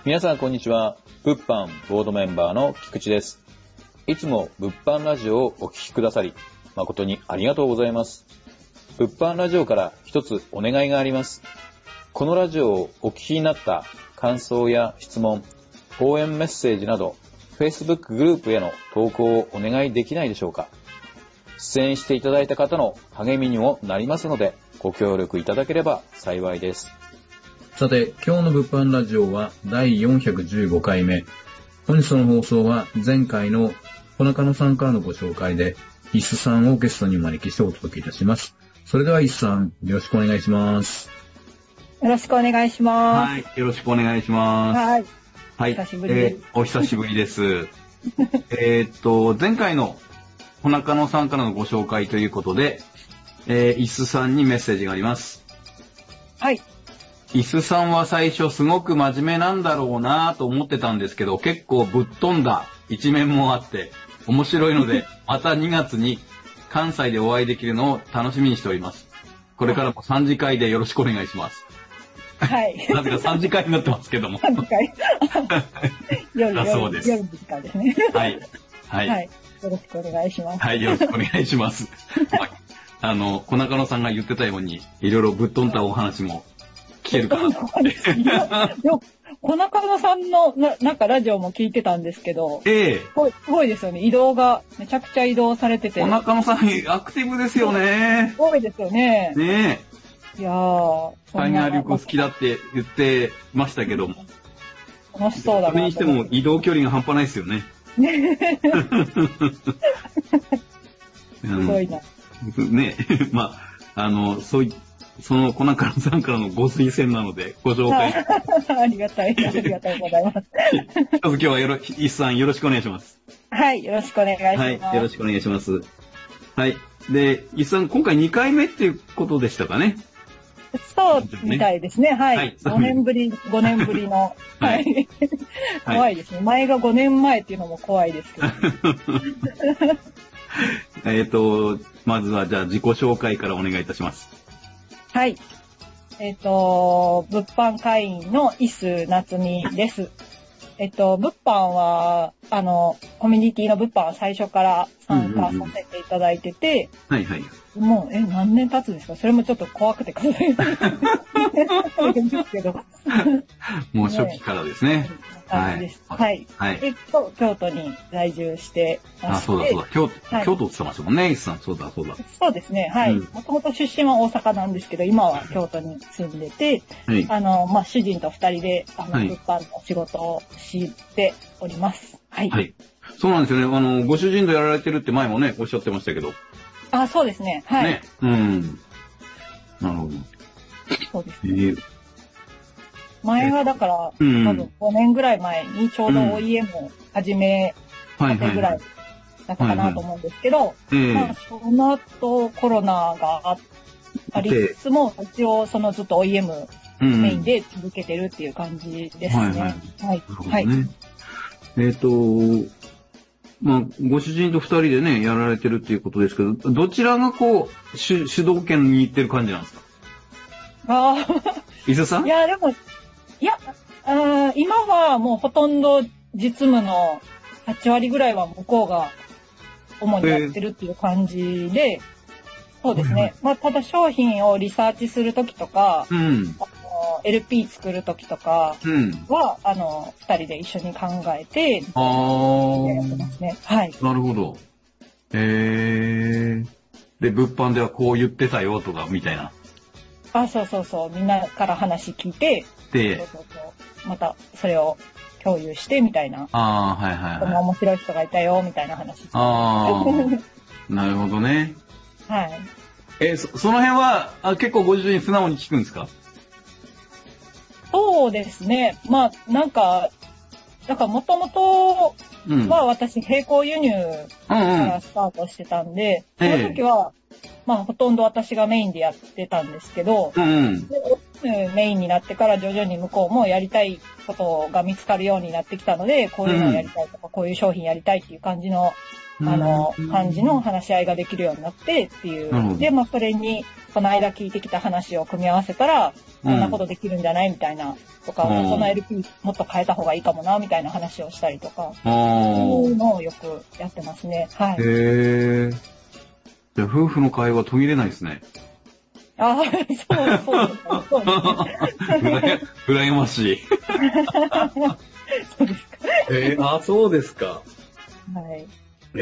皆さんこんにちは。物販ボードメンバーの菊池です。いつも物販ラジオをお聞きくださり誠にありがとうございます。物販ラジオから一つお願いがあります。このラジオをお聞きになった感想や質問、応援メッセージなど Facebook グループへの投稿をお願いできないでしょうか。出演していただいた方の励みにもなりますのでご協力いただければ幸いです。 さて、今日の物販ラジオは第415回目。本日の放送は前回の小中野さんからのご紹介で、イスさんをゲストにお招きしてお届けいたします。それではイスさん、よろしくお願いします。 よろしくお願いします。 はい、よろしくお願いします。 はい。 はい、 久しぶりです。 お久しぶりです。前回の小中野さんからのご紹介ということで、イスさんにメッセージがあります。 はい。 イスさんは最初すごく真面目なんだろうなと思ってたんですけど、結構ぶっ飛んだ一面もあって面白いので、また2月に関西でお会いできるのを楽しみにしております。これからも3次会でよろしくお願いします。 はい。 なぜか3次会になってますけども。 3次会夜そうです。 夜の時間ですね。 はい。はい。 はい。よろしくお願いします。 はい、よろしくお願いします。小中野さんが言ってたように、いろいろぶっ飛んだお話も聞けるかなと思って。 でも小中野さんのなんかラジオも聞いてたんですけど、すごいですよね。移動がめちゃくちゃ移動されてて。 小中野さんアクティブですよね。 すごいですよね。 ねえ。いやー。 海外旅行好きだって言ってましたけども。 楽しそうだな。 それにしても移動距離が半端ないですよね。 すごいな。 ね、まあ、その小中野さんからのご推薦なので、ご紹介。 ありがたいございます。 今日はイスさんよろしくお願いします。 はい、よろしくお願いします。 はい、よろしくお願いします。はい。で、イスさん、今回2回目っていうことでしたかね。 そうみたいですね。はい。はい、5年ぶりの。はい。怖いですね。前が5年前っていうのも怖いですけど。まずはじゃあ自己紹介からお願いいたします。 はい。物販会員のイスナツミです。物販は、コミュニティの物販は最初から参加させていただいてて、 はいはい。 もう、何年経つんですか？それもちょっと怖くて数えないんですけど。 もう初期からですね。 はい。はい。京都に在住してまして。 そうだ。京都って言ってましたもんね、イスさん。そうだ。 そうですね。はい。もともと出身は大阪なんですけど、今は京都に住んでて、主人と2人で、物販の仕事をしております。はい。はい。 そうなんですよね。ご主人とやられてるって前もね、おっしゃってましたけど。 そうですね。はい。 ね。なるほど。 そうですね。前はだから、多分5年ぐらい前にちょうど OEM を始めたてぐらいだったかなと思うんですけど、その後コロナがありつつも、一応ずっと OEM メインで続けてるっていう感じですね。はい。はい。 ご主人と2人でね、やられてるっていうことですけど、どちらが主導権に行ってる感じなんですか？伊勢さん？ いや、今はもうほとんど実務の8割ぐらいは向こうが主にやってるっていう感じで、そうですね。ただ商品をリサーチするときとか、LP 作るときとかは、2人で一緒に考えて、やってますね。はい。 なるほど。で、物販ではこう言ってたよとか、みたいな。 そう。みんなから話聞いて、またそれを共有してみたいな。この面白い人がいたよみたいな話。 なるほどね。 はい。 その辺は結構ご主人素直に聞くんですか？ そうですね。なんかもともとは私並行輸入からスタートしてたんで、その時はほとんど私がメインでやってたんですけど、メインになってから徐々に向こうもやりたいことが見つかるようになってきたので、こういうのをやりたいとか、こういう商品やりたいっていう感じの話し合いができるようになってっていう。で、それにこの間聞いてきた話を組み合わせたら、こんなことできるんじゃないみたいな、とか、この LP もっと変えた方がいいかもな、みたいな話をしたりとか、そういうのをよくやってますね。はい。 じゃあ夫婦の会話途切れないですね。 ああ、そうですね。 羨ましい。 そうですか。 そうですか。 はい。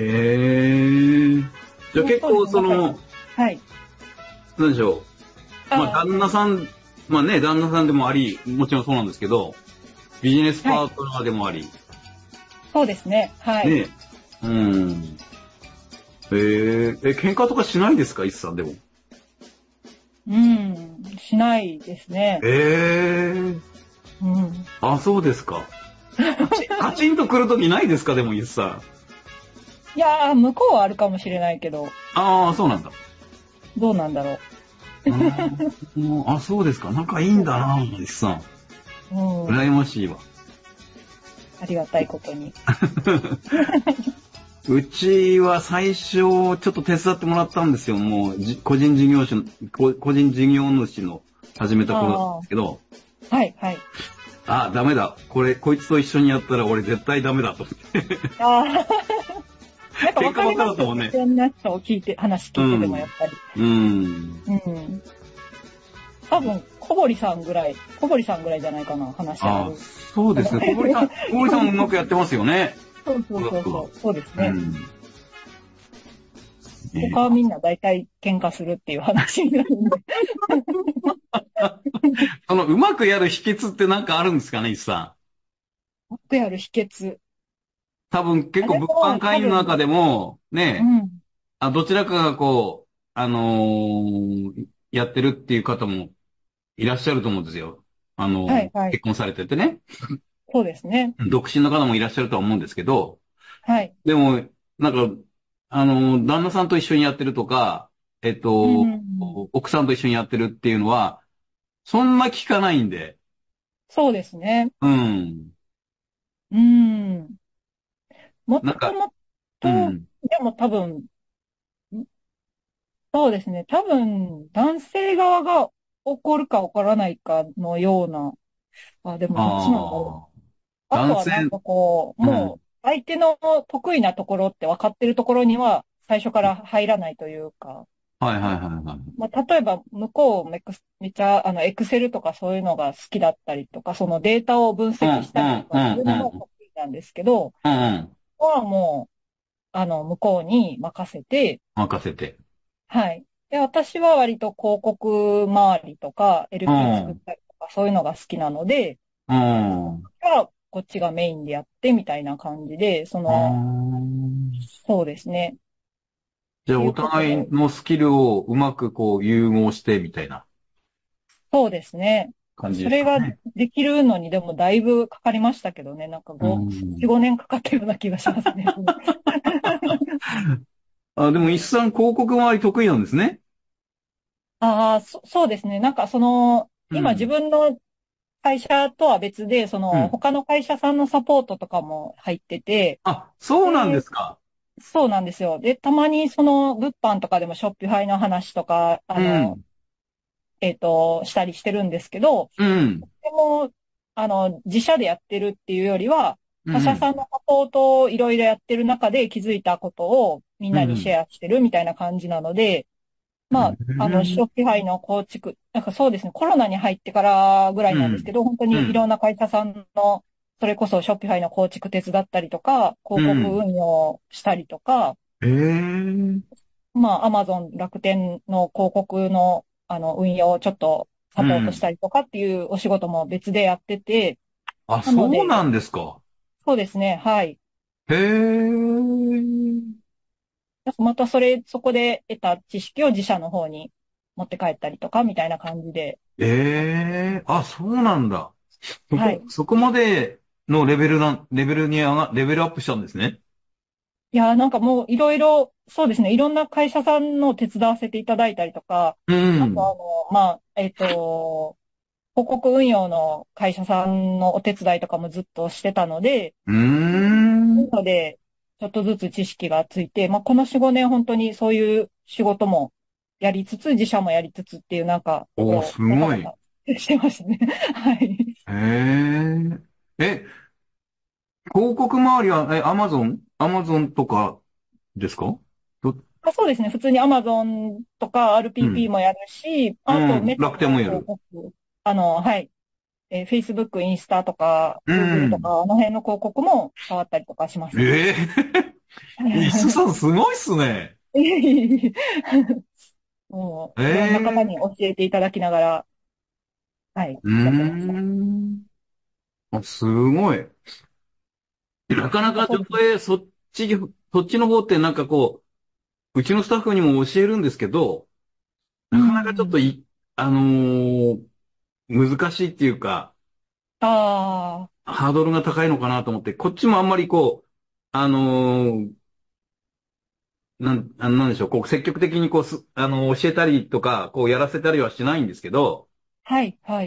じゃあ結構はい。 なんでしょう。まあ旦那さん、まあね、旦那さんでもあり、もちろんそうなんですけど、ビジネスパートナーでもあり。 そうですね。はい。 ね。喧嘩とかしないですか、イスさんでも。 しないですね。 あ、そうですか。カチンと来るときないですか、でもイスさん。 いやー、向こうはあるかもしれないけど。 ああ、そうなんだ。 どうなんだろう。 そうですか。仲いいんだな、イスさん。羨ましいわ。 ありがたいことに。 うちは最初、ちょっと手伝ってもらったんですよ。もう、個人事業主の始めた頃なんですけど。 はい、はい。 ダメだ。こいつと一緒にやったら俺絶対ダメだと思って。 なんか分かりますよね。いろんな人を話聞いててもやっぱり。多分、小堀さんぐらいじゃないかな、話ある。 そうですね。小堀さんもうまくやってますよね。 そうですね。他はみんな大体喧嘩するっていう話になるんで。 うまくやる秘訣ってなんかあるんですかね、イスさん。うまくやる秘訣。 多分結構物販会員の中でも、ね、どちらかがやってるっていう方もいらっしゃると思うんですよ。結婚されててね。 そうですね。 独身の方もいらっしゃるとは思うんですけど、 はい。 でも、なんか、旦那さんと一緒にやってるとか、奥さんと一緒にやってるっていうのは、そんな聞かないんで。 そうですね。もっともっと、でも多分、そうですね。多分、男性側が怒るか怒らないかのような、でもどっちなんだろう。あとはなんかこう、もう、相手の得意なところって分かってるところには、最初から入らないというか。例えば、向こうめっちゃ、エクセルとかそういうのが好きだったりとか、そのデータを分析したりとか、そういうのも得意なんですけど、はもう、向こうに任せて。はい。で、私は割と広告周りとか、LP 作ったりとか、そういうのが好きなので、こっちがメインでやってみたいな感じで、そうですね。 じゃあ、お互いのスキルをうまく融合してみたいな。 そうですね。 感じですかね。それができるのにでもだいぶかかりましたけどね。なんか4、5年かかったような気がしますね。 でも、一さん広告周り得意なんですね。 そうですね。なんか今自分の会社とは別で、他の会社さんのサポートとかも入ってて。 そうなんですか。 そうなんですよ。で、たまに物販とかでもショッピファイの話とか、したりしてるんですけど、でも、自社でやってるっていうよりは、他社さんのサポートをいろいろやってる中で気づいたことをみんなにシェアしてるみたいな感じなので、ショッピファイの構築、なんかそうですね、コロナに入ってからぐらいなんですけど、本当にいろんな会社さんの、それこそショッピファイの構築手伝ったりとか、広告運用したりとか、アマゾン、楽天の広告の、運用をちょっとサポートしたりとかっていうお仕事も別でやってて。 そうなんですか。 そうですね、はい。またそこで得た知識を自社の方に持って帰ったりとかみたいな感じで。 そうなんだ。 はい。 そこまでのレベルアップしたんですね。 いや、なんかもういろいろ、そうですね、いろんな会社さんの手伝わせていただいたりとか、あと広告運用の会社さんのお手伝いとかもずっとしてたので、なので、ちょっとずつ知識がついて、この4、5年本当にそういう仕事もやりつつ、自社もやりつつっていうなんか、 おー、すごい。 してましたね。はい。 広告周りは、アマゾンとかですか？ そうですね。普通に Amazon とかう RPP ん。 もやるし、 うあとん。 メタの楽天もやる。 広告、はい。Facebook、インスタとか、 う Google とん。 か、あの辺の広告も変わったりとかしますね。 ええいすさんすごいっすね。 もう、いろんな方にええ教えていただきながら、はい、 うーやってました。 ん。あ、すごい。なかなか女なんかそうですね。 性、そっちの方ってなんかこう、うちのスタッフにも教えるんですけど、 うなかなかちょっとん。 あのー難しいっていうか、 ああ、 ハードルが高いのかなと思って、こっちもあんまりこう、あのーなんでしょう、こう、積極的にこう、教えたりとか、こう、やらせたりはしないんですけど、 はい、はい。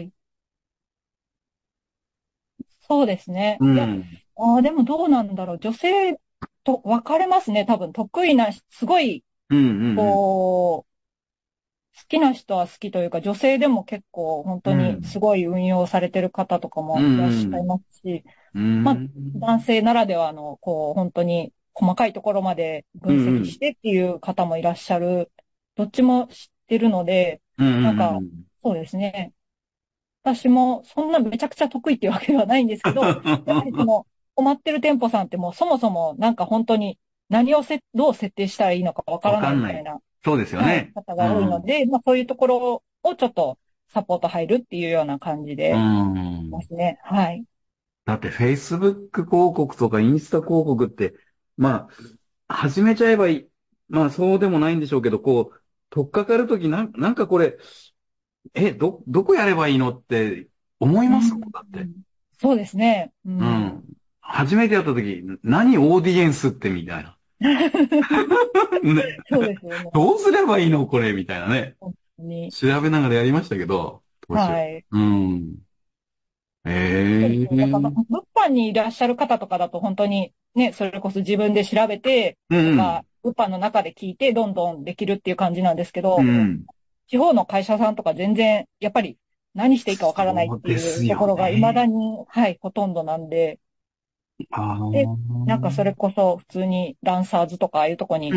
そうですね。いや、 うん、 でもどうなんだろう。女性と分かれますね。多分、得意な、すごい、 うん、うん、 こう、好きな人は好きというか、女性でも結構本当うん、 にすごい運用されてる方とかうもいらっしゃいん、 ますし、 うまあ、 ん、 男性ならではの、こう、本当に細かいところまで分うん、う析しん、 てっていう方もいらっしゃる。どっちも知ってるので、 うん、 なんか、 うん、 そうですね。私もそんなめちゃくちゃ得意っていうわけではないんですけど、やはりその、困ってる店舗さんってもうそもそもなんか本当にどう設定したらいいのかわからなわかんない。 いみたいな、 そうですよはい、 ね。 方が多いのうん、 で、まあそういうところをちょっとサポート入るっていうような感じうでまん。 すね。はい。 だって Facebook 広告とかインスタ広告って、まあ、始めちゃえばいい。まあ、そうでもないんでしょうけど、こう、取っかかるときなんかこれ、どこやればいいのって思いますもん、 うん、 だって。 そうですね。ううん。 ん。 初めてやったとき、何オーディエンスってみたいな。ね、 そうですよね。 どうすればいいのこれみたいなね。 本当に。 調べながらやりましたけど、当時は。 はい。 うん。 そうですね。だから、 ええ物販にいらっしゃる方とかだと本当にね、それこそ自分で調べてうんうん。 とか、物販の中で聞いてどんどんできるっていう感じなんですけど、 うん。 地方の会社さんとか全然、やっぱり何していいかわからないっそうていうですよところが未だね。 に、はい、ほとんどなんで、 ああ。 で、なんかそれうんこそ普通にランサーズとかああいうとこにうん。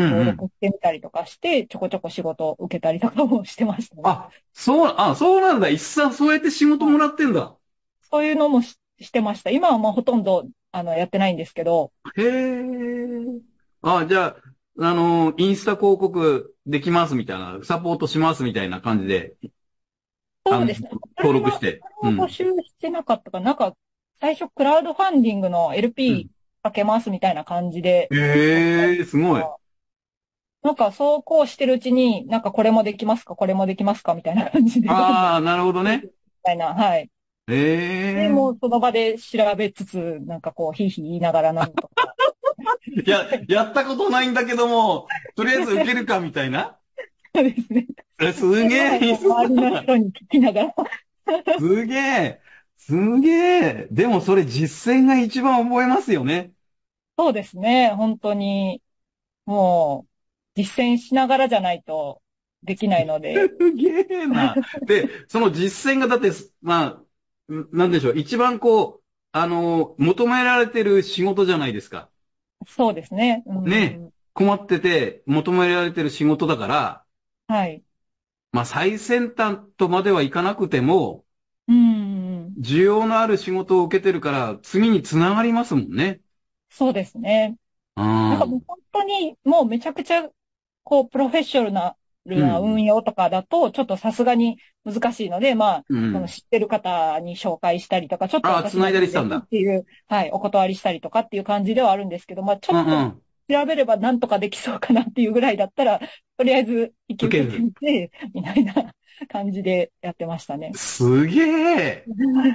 登録してみたりとかして、ちょこちょこ仕事を受けたりとかもしてましたね。 そうなんだ。一さんそうやって仕事はい、 もらってんだ。 そういうのもしてました。今はもうほとんど、やってないんですけど、 へえ。じゃあ、インスタ広告できますみたいな、サポートしますみたいな感じで、あの、 そうですね。 登録して。 それうん。 は募集してなかったかな。なんか、最初クラウドファンディングのう LP ん。 かけますみたいな感じでやったりへえ、すごい。 とか、なんかそうこうしてるうちに、なんかこれもできますか、これもできますかみたいな感じで、どんどんああ、なるほどね。 増えていくみたいな、はい。で、 へもうその場で調べつつ、なんかこう、ひいひい言いながらなんとか。 え。やったことないんだけども、とりあえず受けるかみたいな。 そうですね。 すで、まあ、 げえ、いいっす周りの人に聞きながら。 すげえ、すげえ。でもそれ実践が一番覚えますよね。 そうですね。本当に、もう、実践しながらじゃないとできないので、 すげえな。で、その実践がだって、まあ、なんでしょう。一番こう、求められてる仕事じゃないですか。 そうですね。うね。 ん。 困ってて求められてる仕事だから、 はい。 まあ最先端とまではいかなくても、 うん。 需要のある仕事を受けてるから、次につながりますもんね。 そうですね。 うなんかもうん。 本当にもうめちゃくちゃこうプロフェッショナルなうん。 運用とかだとちょっとさすがに難しいので、まあ、そのうん。 知ってる方に紹介したりとか、ちょっとああ、 私繋いもいいですっだりしたんだ。 ていう、はい、お断りしたりとかっていう感じではあるんですけど、まあちょっとうんうん。 調べればなんとかできそうかなっていうぐらいだったら、とりあえず引き受けて受ける。 みて、みたいな感じでやってましたね。 すげえ。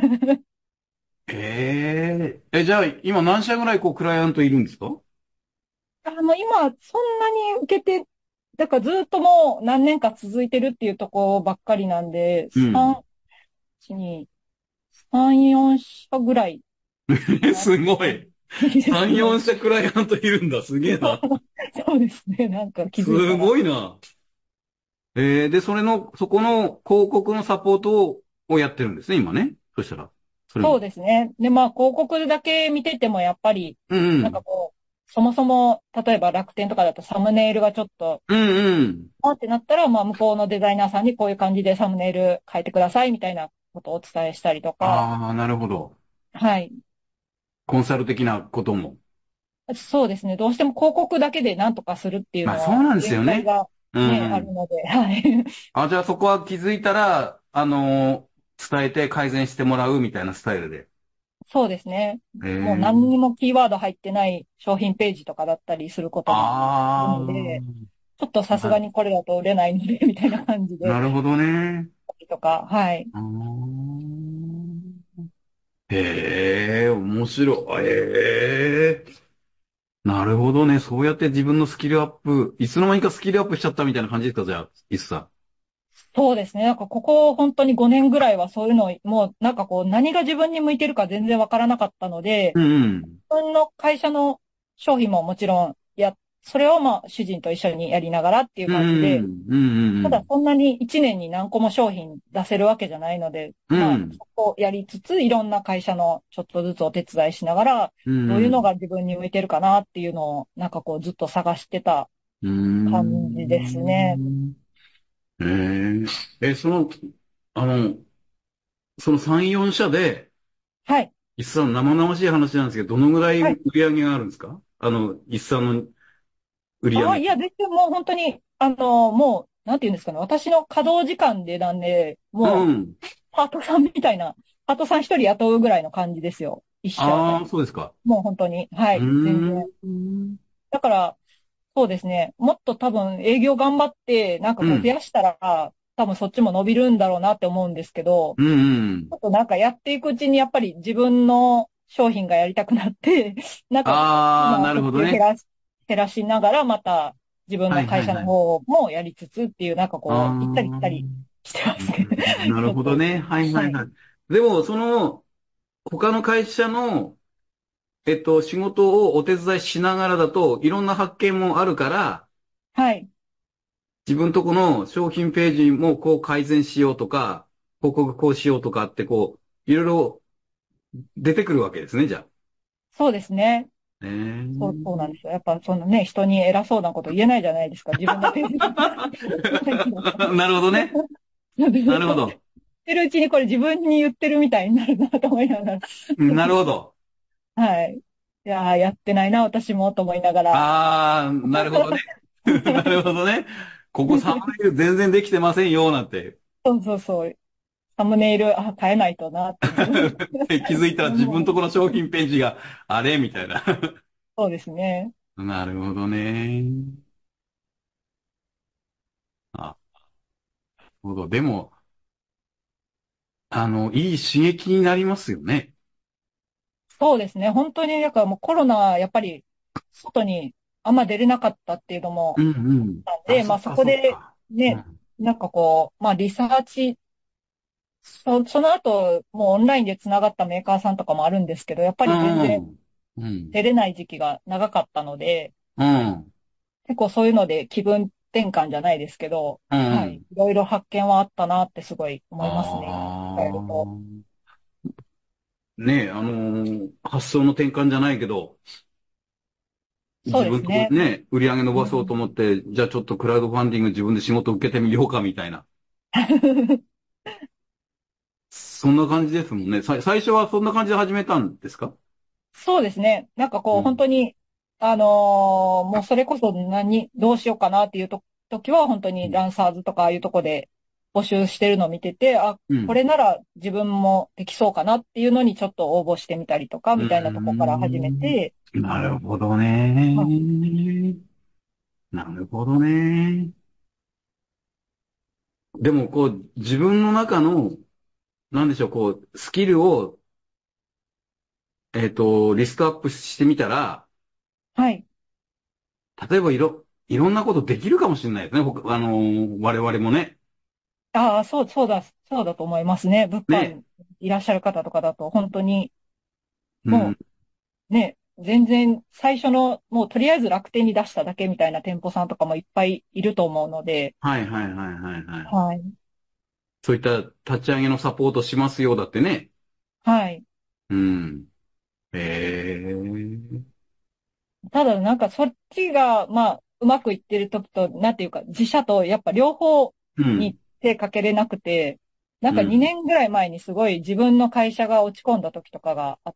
じゃあ、今何社ぐらいこう、クライアントいるんですか？ 今、そんなに受けて、だからずっともう何年か続いてるっていうところばっかりなんで、 うん。 2、3、4社ぐらいなすごい。 いいです 3、 ね。 4社クライアントいるんだ。すげえな。 そうですね。なんか気すづいたら。 ごいな。 で、そこの広告のサポートをやってるんですね、今ね。そしたら。 そうですね。で、まあ、広告だけ見てても、やっぱり、 うんうん。 なんかこう、そもそも、例えば楽天とかだとサムネイルがちょっと、 うんうん。 ってなったら、まあ、向こうのデザイナーさんにこういう感じでサムネイル変えてください、みたいなことをお伝えしたりとか、 ああ、なるほど。 はい。 コンサル的なことも。 そうですね。どうしても広告だけで何とかするっていうまあ、 のは、 そうなんですよね。 限界がうんね、 うん。 あるので、はい。 あ、じゃあそこは気づいたら、伝えて改善してもらうみたいなスタイルで。 そうですね。 えもう何え。 にもキーワード入ってない商品ページとかだったりすることもあるあので、 あ、 ちょっとさすがにこれだと売れないので、みたいな感じで、 なるほどね。 とか、はい。 あーへえ、面白い。へえ、なるほどね。そうやって自分のスキルアップ、いつの間にかスキルアップしちゃったみたいな感じですか、じゃあ、いっさそうですね。なんかここ本当に5年ぐらいはそういうのを、もうなんかこう何が自分に向いてるか全然わからなかったので、 ん。うんうん。 自分の会社の商品ももちろんそれをまあ主人と一緒にやりながらっていううん感じで、 うん。うんうんただそんなに1年に何個も商品出せるわけじゃないので、 うん。うまあん。 そこをやりつついろんな会社のちょっとずつお手伝いしながら、 うんどういうのうん。 が自分に向いてるかなっていうのをなんかこうずっと探してたうー感じですね。 ん。その、あの、その3、4社で、 はい。 一茶の生々しい話なんですけど、どのぐらいはい。 売り上げがあるんですか？一茶の売り上あ、 げ。 いや、全然もう本当に、もう、なんていうんですかね、私の稼働時間でなんで、もう、 うん。 パートさんみたいな、パートさん一人雇うぐらいの感じですよ。一社あたああ、 り。 そうですか。 もう本当に。はうーい。全然。 ん。 だから、そうですね。もっと多分営業頑張って、なんかこう増うん。 やしたら、多分そっちも伸びるんだろうなって思うんですけど、 うんうん。 ちょっとなんかやっていくうちにやっぱり自分の商品がやりたくなって、なんか、 ああ、なる今はそっほどね。 ちを減らしながら、また自分はいの会社はいはい。 の方もやりつつっていう、なんかあこう、行ったり来たりあ、 してますね。 なちょっと。 るほどね。はいははい。 いはい。でも、他の会社の、仕事をお手伝いしながらだと、いろんな発見もあるから、 はい。 自分とこの商品ページもこう改善しようとか、広告こうしようとかってこう、いろいろ出てくるわけですね、じゃそうですね。 あ。 そうなんですよ。やっぱそのね、人に偉そうなこと言えないじゃないですか。自分だけ。 なるほどね。なるほど。 ってるうちにこれ自分に言ってるみたいになるなと思いながら。 なるほど。 はい。いやー、やってないな、私も、と思いながら。 ああ、なるほどね。なるほどね。ここサムネイル全然できてませんよ、なんて。 そうそうそう。サムネイル、変えないとな、って自分で。 気づいたら自分とこの商品ページがあれみたいな。 そうですね。 なるほどね。あ、なるほど。でも、いい刺激になりますよね。 そうですね。本当に、だからもうコロナ、やっぱり、外にあんま出れなかったっていうのもうんうん。あ、 あって、まあそそっかこで、 そっか。うね、 ん。 なんかこう、まあリサーチ、その後、もうオンラインでつながったメーカーさんとかもあるんですけど、やっぱうり全然ん。うん。 出れない時期が長かったので、 うん。 結構そういうので気分転換じゃないですけど、 うん。 はい。いろいろ発見はあったなってすごい思いますね。今あ考えると。 あ。ねえ、発想の転換じゃないけど、 そう自分とこですね。 ね、売り上げ伸ばそうとうん。 思って、じゃあちょっとクラウドファンディング自分で仕事受けてみようかみたいな。そんな感じですもんね。最初はそんな感じで始めたんですか？ そうですね。なんかこう、本うん。 当に、もうそれこそどうしようかなっていう時は、本当にうん。 ランサーズとかああいうとこで募集してるのを見てて、あ、 うん。 これなら自分もできそうかなっていうのにちょっと応募してみたりとか、 うーみたいなとこから始めん。 て、 なるほどね。なるほどね。でも、こう、自分の中の、なんでしょう、こう、スキルを、リストアップしてみたら、 はい。 例えばいろんなことできるかもしれないですね。我々もね。 ああ、そうだと思いますね。物ね。 販いらっしゃる方とかだと、本当に、 うん。 もうね、 全然最初の、もうとりあえず楽天に出しただけみたいな店舗さんとかもいっぱいいると思うので、 はいはいはいはいはい。 はい。 そういった立ち上げのサポートしますよ、だってね。 はい。 うん。へえ。 ただなんかそっちが、まあ、うまくいってる時と、なんていうか、自社とやっぱ両方うん。 に手かけれなくて、なんかうん。 2年ぐらい前にすごい自分の会社が落ち込んだ時とかがあって、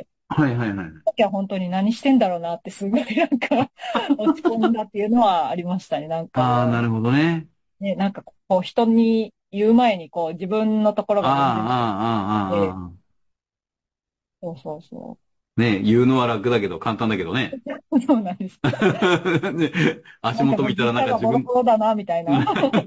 はいはいはい。 時は本当に何してんだろうなってすごいなんか落ち込んだっていうのはありましたね。なんかああ、なもるほどね。 う、ね、なんかこう人に言う前にこう自分のところああ、 が全然で、 ああ、ああ、ああ。 そうそうそね、言うのは楽だけど、簡単だけどね。 う。そうなんです。 ね、足なんか元見たらなんもう実家がか自分、 ボロボロだな、みたいな。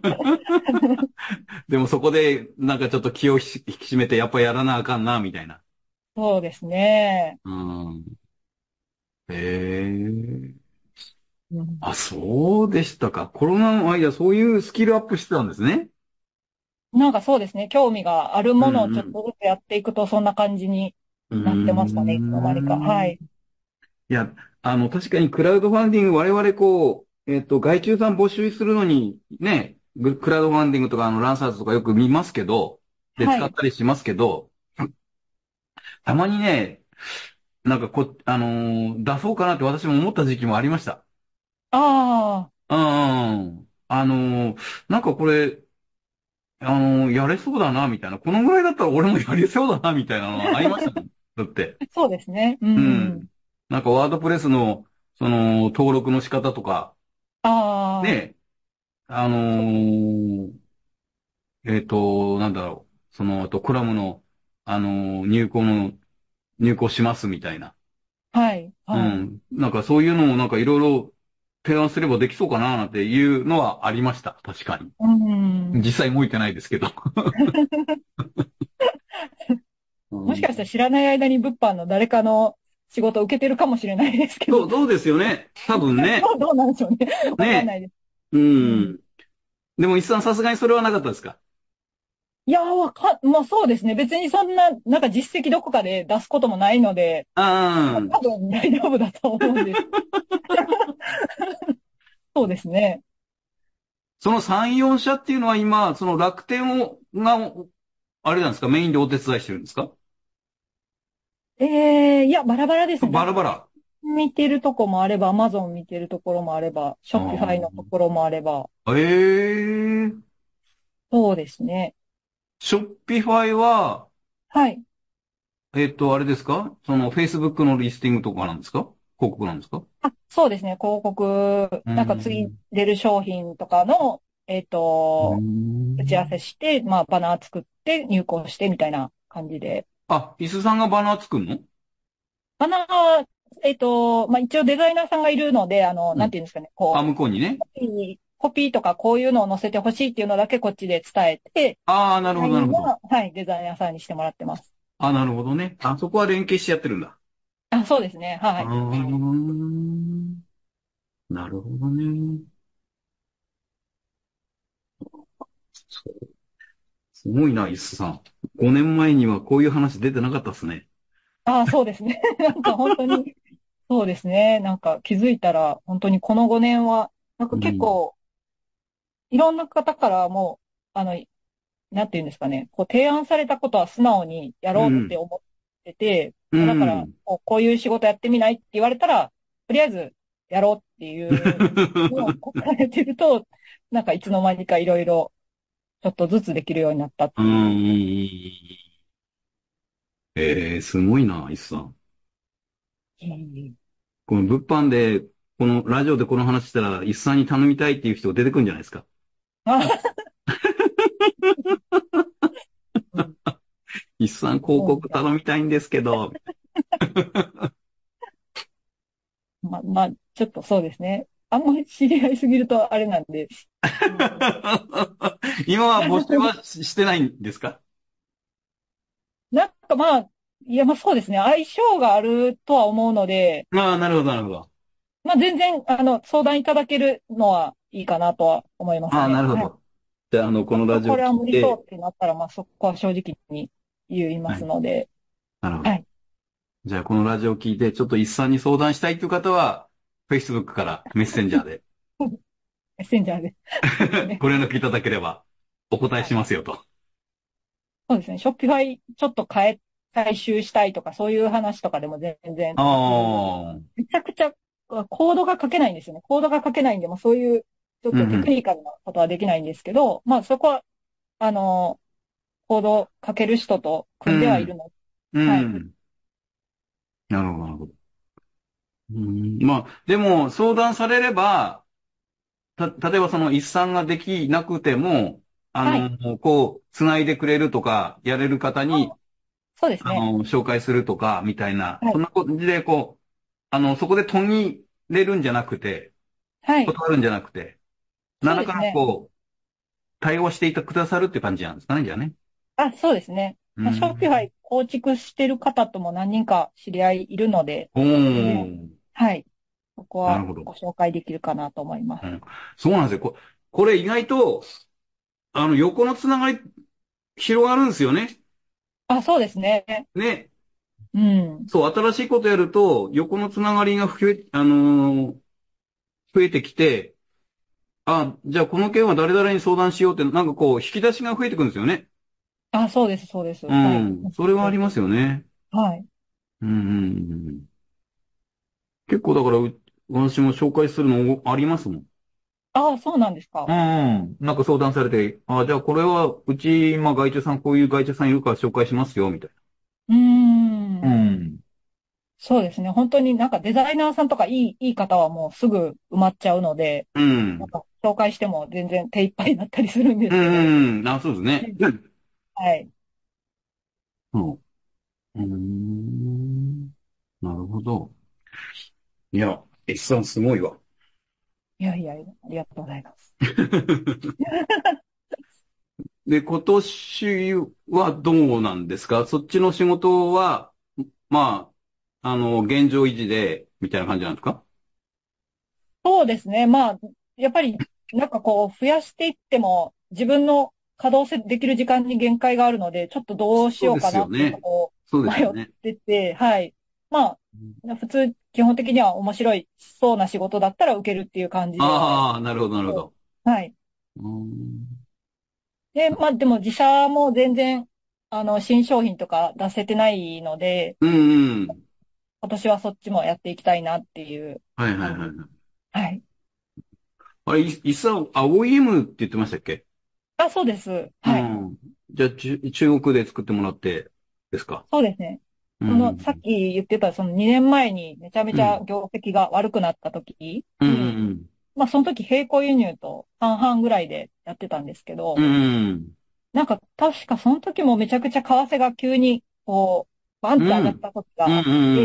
でもそこでなんかちょっと気を引き締めてやっぱやらなあかんな、みたいな。 そうですね。 うん。へえ。 うん、 あ、そうでしたか。コロナの間そういうスキルアップしてたんですね。 なんかそうですね。興味があるうものをちょっんとずつやっていくと、そんな感じにうん。 なってましたね。いつの間にか。はいい。 や、確かにクラウドファンディング、我々こう、外注さん募集するのに、ね、クラウドファンディングとかランサーズとかよく見ますけど、で、使っはい。 たりしますけど、たまにね、なんか出そうかなって私も思った時期もありました。 あうん。なんかこれ、やれそうだな、みたいな。このぐらいだったら俺もやれそうだな、みたいなのはありましたもん。だって。 あ、そうですね。ううん。 ん。なんかワードプレスの、登録の仕方とか、 ああ、 ね、あのーなんだろう。あとコラムの、入稿しますみたいな。 はい。はい。 うん。なんかそういうのをなんかいろいろ提案すればできそうかな、なんていうのはありました。確かに。 うん。 実際動いてないですけど。うん、 もしかしたら知らない間に物販の誰かの仕事を受けてるかもしれないですけど、 そうですよね。多分ね。 どうなんでしょうね。わかんなね。 いです。 ううん。 ん。でも、一さんさすがにそれはなかったですか？ いやー、まあそうですね。別にそんな、なんか実績どこかで出すこともないので、 ああ、 多分大丈夫だと思うんです。そうですね。 その3、4社っていうのは今、その楽天あれなんですか、メインでお手伝いしてるんですか？ いや、バラバラですね。 バラバラ。 見てるとこもあれば、アマゾン見てるところもあれば、ショッピファイのところもあれば、 ああ。ええ。 そうですね。 ショッピファイは、 はい。 あれですか？Facebook のリスティングとかなんですか？広告なんですか？ あ、そうですね。広告、 うーなんか次ん。 出る商品とかの、 うー打ち合わせん。 して、まあ、バナー作って入稿してみたいな感じで。 あ、椅子さんがバナー作るの？ バナー、まあ、一応デザイナーさんがいるので、 うん。 なんていうんですかね、 あ、 こ向こうにね。 コピーとかこういうのを載せてほしいっていうのだけこっちで伝えて、 ああ、なデるほど、なるほど。 ザインは、はい、デザイナーさんにしてもらってます。 あ、なるほどね。あ、そこは連携してやってるんだ。 あ、そうですね。はあい。 ー、なるほどね。そう、すごいな、イスさん。5年前にはこういう話出てなかったですね。 あ、そうですね。なんか本当に、そうですね。なんか気づいたら、本当にこの5年は、なんか結うん。 構、いろんな方からもなんていうんですかね、こう提案されたことは素直にやろうってうん。 思ってて、 うだから、 ん。 こういう仕事やってみないって言われたら、とりあえずやろうっていうのを答えてると、なんかいつの間にかいろいろちょっとずつできるようになったっうていう。 ん。すごいな、イスさん。 うん。 この物販で、このラジオでこの話したら、イスさんに頼みたいっていう人が出てくるんじゃないですか。 あ、うん、 イスさん広告頼みたいんですけど。 まあ、ちょっとそうですね。あんまり知り合いすぎるとあれなんで。うん、 今は募集はしてないんですか？ なんかまあ、いやまあそうですね。相性があるとは思うので、 ああ、なるほど、なるほど。 まあ、全然、相談いただけるのはいいかなとは思いますああ、なね。はい。 るほど。じゃあ、こちょっのラジオ聞とこれは無理そういて、 ってなったら、まあ、そこは正直に言いまはい。 すので。 なるほど。 はい。 じゃあこのラジオを聞いて、ちょっと一さんに相談したいという方は、Facebook からメッセンジャーで。 メッセンジャーで。 ご連絡いただければ、お答えしますよと。 そうですね。ショッピファイちょっと回収したいとか、そういう話とかでも全然。めちゃくちゃコードが書けないんですよね。コードが書けないんで、もそういう、ちょっとテクニカルなことはできないんですけど、まあそこは、コード書ける人と組んではいるので。はい。 なるほど、なるほど。まあ、でも、相談されれば、例えばその一産ができなくても、こう、繋いでくれるとか、やれる方に、 そうですね。 紹介するとか、みたいな、 はい、 そんな感じで、こう、そこで途切れるんじゃなくて、 はい。 断るんじゃなくて、何らかのこう、対応してくださるっていう感じなんですかね、じゃあね。 そうですね。ショッピファイ構築してる方とも何人か知り合いいるので、はい。ここはご紹介できるかなと思います。 そうなんですよ。これ意外と、横のつながり、広がるんですよね。 そうですね。 ね。 うん。 そう、新しいことやると、横のつながりが増えてきて、じゃあこの件は誰々に相談しようって、なんかこう、引き出しが増えてくるんですよね。 そうです、そうです。 はい。それはありますよね。 はい。 結構だから、私も紹介するのありますもん。 そうなんですか。 なんか相談されて、じゃあこれは、うち、外注さん、こういう外注さんいるから紹介しますよ、みたいな。 そうですね。本当になんかデザイナーさんとかいい方はもうすぐ埋まっちゃうので、なんか紹介しても全然手一杯になったりするんですけど。 そうですね。 はい。 なるほど。いや、S さんすごいわ。 いやいやいや、ありがとうございます。 で、今年はどうなんですか？そっちの仕事は、現状維持で、みたいな感じなんですか？ そうですね。まあ、やっぱり、なんかこう、増やしていっても、自分の稼働できる時間に限界があるので、ちょっとどうしようかなっていうとこを迷ってて、はい。まあ、普通、基本的には面白いそうな仕事だったら受けるっていう感じで。 なるほど、なるほど。 はい。で、まあでも自社も全然、新商品とか出せてないので、今年はそっちもやっていきたいなっていう。 はいはいはい。 はい。 あれ、OEM って言ってましたっけ？ そうです。はい。 じゃあ、中国で作ってもらってですか？ そうですね。さっき言ってた、その2年前にめちゃめちゃ業績が悪くなった時に、まあその時並行輸入と半々ぐらいでやってたんですけど、なんか確かその時もめちゃくちゃ為替が急にこう、バンって上がった時があって、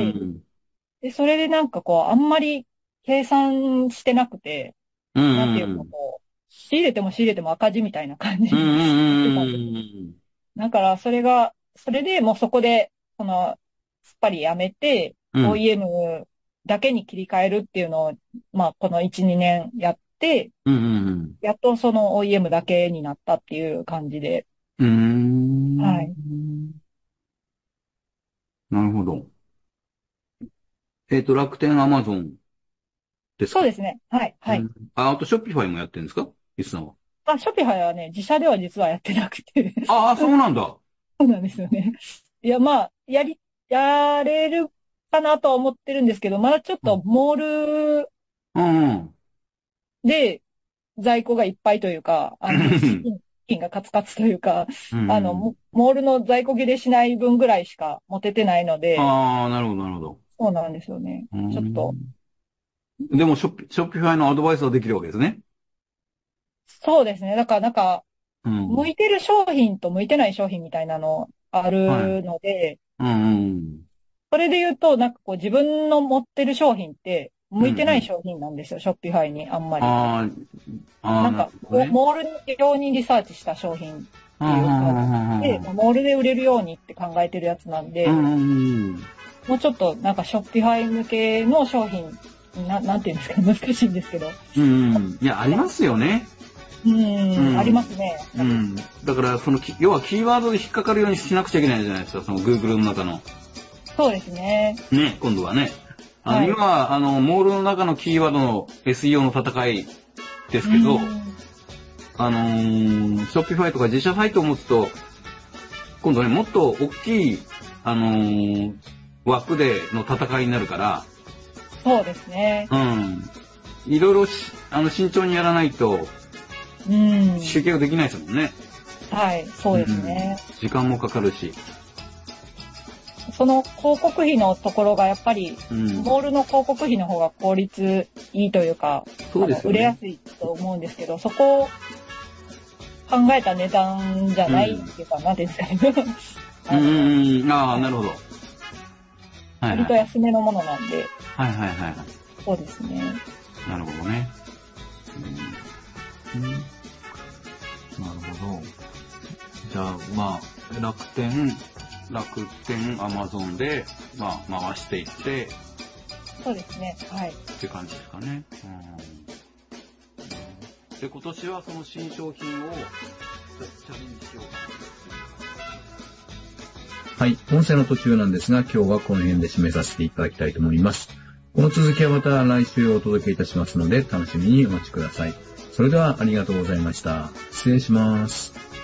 で、それでなんかこう、あんまり計算してなくて、なんていうかこう、仕入れても仕入れても赤字みたいな感じになってたんです。だからそれでもうそこで、すっぱりやめて、OEM だけに切り替えるっていうのを、まあこの1、2年やって、やっとその OEM だけになったっていう感じで。はい。 なるほど。楽天、アマゾンですか？ そうですね。はい。はい。 あとショッピファイもやってるんですか？イスさんは。 ショッピファイはね、自社では実はやってなくて。 そうなんだ。 そうなんですよね。いや、まあ、やれるかなとは思ってるんですけど、まだちょっとモールで在庫がいっぱいというか、資金がカツカツというか、モールの在庫切れしない分ぐらいしか持ててないので。 なるほど、なるほど。 そうなんですよね。ちょっと。 でもショッピファイのアドバイスはできるわけですね。 そうですね。だからなんか、向いてる商品と向いてない商品みたいなのあるので、それで言うと、なんかこう自分の持ってる商品って向いてない商品なんですよ、ショッピファイにあんまり。なんか、モール用にリサーチした商品っていう感じで、モールで売れるようにって考えてるやつなんで、もうちょっとなんかショッピファイ向けの商品、なんていうんですか、難しいんですけど。 いや、ありますよね。 ありますね。 だから、要はキーワードで引っかかるようにしなくちゃいけないじゃないですか、その Google の中の。 そうですね。 ね、今度はね。今は、モールの中のキーワードの SEO の戦いですけど、Shopify とか自社サイトを持つと、今度ね、もっと大きい、枠での戦いになるから、 そうですね。 いろいろ慎重にやらないと、集計ができないですもんね。 はい、そうですね。 時間もかかるし。 その広告費のところがやっぱり、モールの広告費の方が効率いいというか、 そうですよね、 売れやすいと思うんですけど、そこを考えた値段じゃないっていうか、なんていうんですかね。 なるほど。 割と安めのものなんで。そうですね。 なるほどね。なるほど。じゃあ、まあ、楽天、アマゾンで、まあ、回していって。 そうですね。はい。 って感じですかね。で、今年はその新商品をチャレンジしようかな。 はい。音声の途中なんですが、今日はこの辺で締めさせていただきたいと思います。この続きはまた来週お届けいたしますので、楽しみにお待ちください。それではありがとうございました。失礼します。